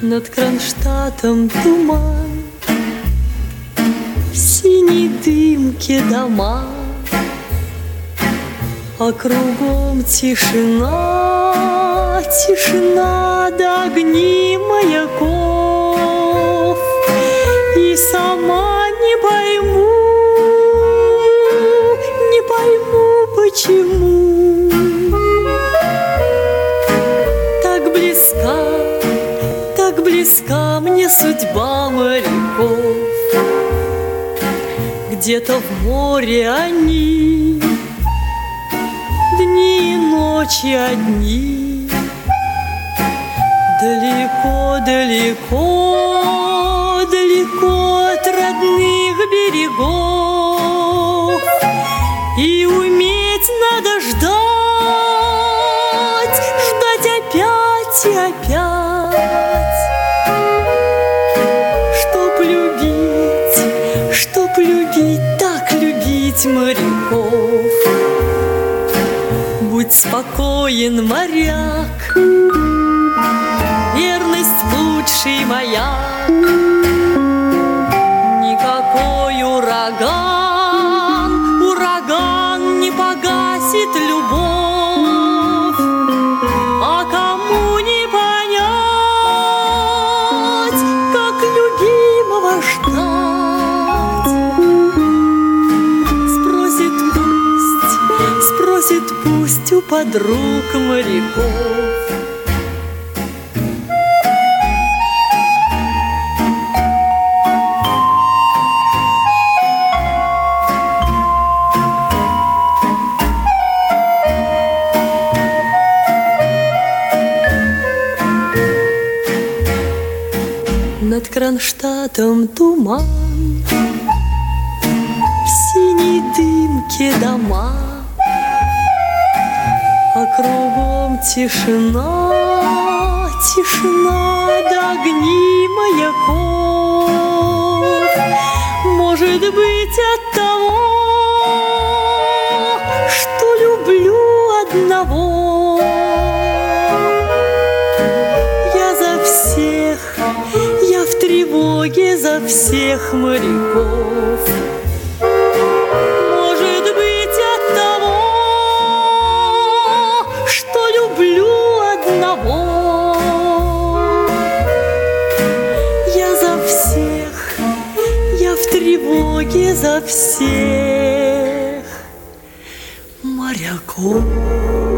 Над Кронштадтом туман, в синей дымке дома, а кругом тишина, тишина да огни маяков. И сама не пойму, почему так близка мне судьба моряков. Где-то в море они, дни и ночи одни, далеко, далеко, далеко от родных берегов. И уметь надо ждать, ждать опять и опять, чтоб любить, так любить моряков. Будь спокоен, моряк, верность лучший маяк. Никакой ураган не погасит любовь. А кому не понять, как любимого ждать? Спросит пусть у подруг моряков. Над Кронштадтом туман, в синей дымке дома, а кругом тишина, тишина да огни маяков. Может быть, от того, что люблю одного, я за всех, я в тревоге за всех моряков. Может быть, от того, что люблю одного, я за всех, я в тревоге за всех моряков.